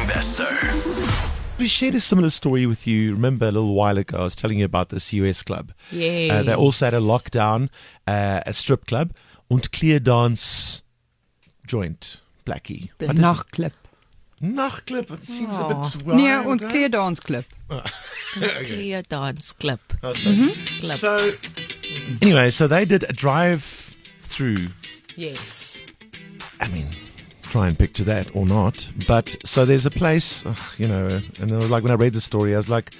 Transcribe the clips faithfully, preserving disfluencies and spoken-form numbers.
Bester. We shared a similar story with you. Remember a little while ago, I was telling you about this U S club. Yes. Uh, they also had a lockdown, uh, a strip club, und Kleerdance joint, Blackie. What is it? Nachtclub. Nachtclub, it seems a Oh. bit wild. Nee, und Kleerdansclub. Clear Dance Club. Oh, so, Club. so, anyway, so they did a drive-through. Yes. I mean, try and picture that or not. But so there's a place, ugh, you know, and I was like, when I read the story, I was like,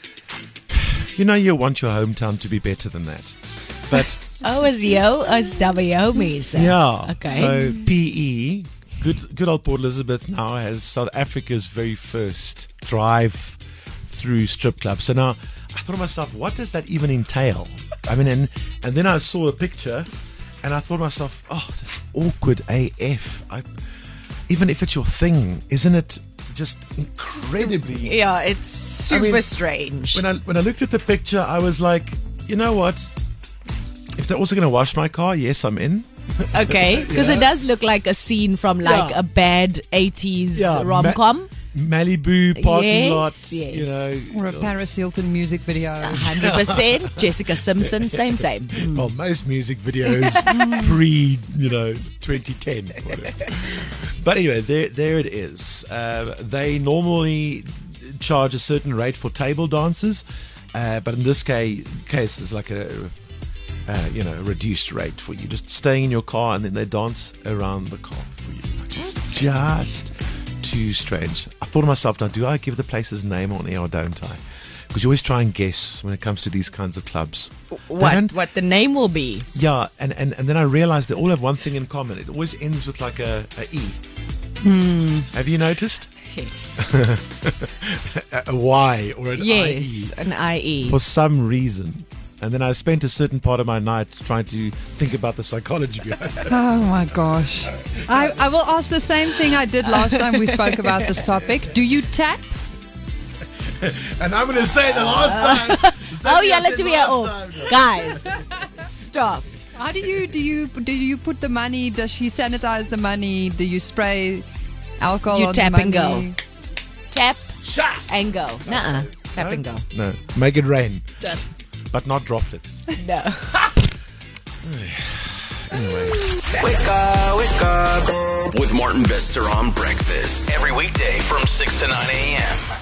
you know, you want your hometown to be better than that. But Oh, is yo, is W mense. yeah, Okay. so P E, good, good old Port Elizabeth now has South Africa's very first drive-through strip club. So now I thought to myself, what does that even entail? I mean, and, and then I saw a picture. And I thought to myself, oh, that's awkward A F. I, even if it's your thing, isn't it just incredibly... Yeah, it's super I mean, strange. When I when I looked at the picture, I was like, you know what? If they're also going to wash my car, yes, I'm in. Okay, because Yeah. it does look like a scene from like Yeah. a bad eighties Yeah, rom-com. Malibu parking Yes, lot, yes. you know. Or a Paris Hilton music video. one hundred percent. Jessica Simpson, same, same. Well, most music videos pre, you know, twenty ten. Whatever. But anyway, there, there it is. Uh, they normally charge a certain rate for table dances, uh, but in this case, case it's like a, uh, you know, a reduced rate for you just staying in your car, and then they dance around the car for you. Like, it's just too strange. I thought to myself, now, do I give the place's name on air or don't I? Because you always try and guess when it comes to these kinds of clubs. They What don't- what the name will be. Yeah, and, and, and then I realized they all have one thing in common. It always ends with like a, a E. Hmm. Have you noticed? Yes. A, a Y or an Yes, I E. an I E. For some reason. And then I spent a certain part of my night trying to think about the psychology behind it. Oh my gosh. I, I will ask the same thing I did last time we spoke about this topic. Do you tap? And I'm going to say the last time. the same Oh thing yeah, I let said me last oh, time. guys. Stop. How do you do you do you put the money? Does she sanitize the money? Do you spray alcohol You on tap the and money? go. Tap Shut. and go. Nuh-uh. Tap and go. No, make it rain, That's but not droplets. no. Anyway. Wake up, wake up. With Martin Bester on breakfast. Every weekday from six to nine a.m.